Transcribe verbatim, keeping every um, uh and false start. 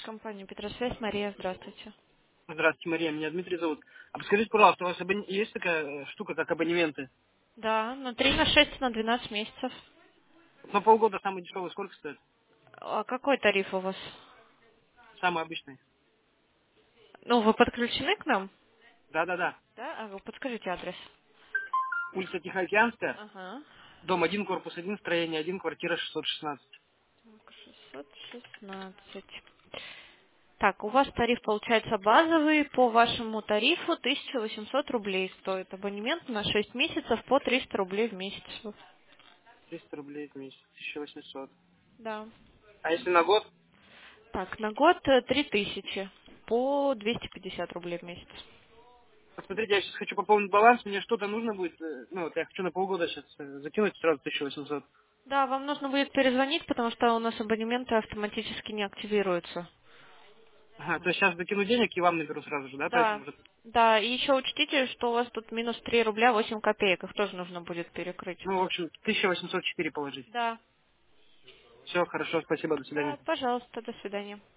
Компания Петросвязь, Мария, здравствуйте. Здравствуйте, Мария, меня Дмитрий зовут. А подскажите, пожалуйста, у вас абон- есть такая э, штука, как абонементы? Да, на три, на шесть, на двенадцать месяцев. На полгода самый дешевый сколько стоит? А какой тариф у вас? Самый обычный. Ну, вы подключены к нам? Да-да-да. Да? А вы подскажите адрес. Улица Тихоокеанская, Ага. дом один, корпус один, строение один, квартира шестьсот шестнадцать. шестьсот шестнадцать. Так, у вас тариф получается базовый. По вашему тарифу тысяча восемьсот рублей стоит абонемент на шесть месяцев по триста рублей в месяц. триста рублей в месяц, тысяча восемьсот. Да. А если на год? Так, на год э, три тысячи по двести пятьдесят рублей в месяц. Посмотрите, я сейчас хочу пополнить баланс, мне что-то нужно будет, э, ну вот я хочу на полгода сейчас закинуть сразу тысяча восемьсот. Да, вам нужно будет перезвонить, потому что у нас абонементы автоматически не активируются. Ага, то есть сейчас закину денег и вам наберу сразу же, да, по Да, этому же? да, и еще учтите, что у вас тут минус три рубля восемь копеек, их тоже нужно будет перекрыть. Ну, в общем, тысяча восемьсот четыре положить. Да. Все, хорошо, спасибо, до свидания. Да, пожалуйста, до свидания.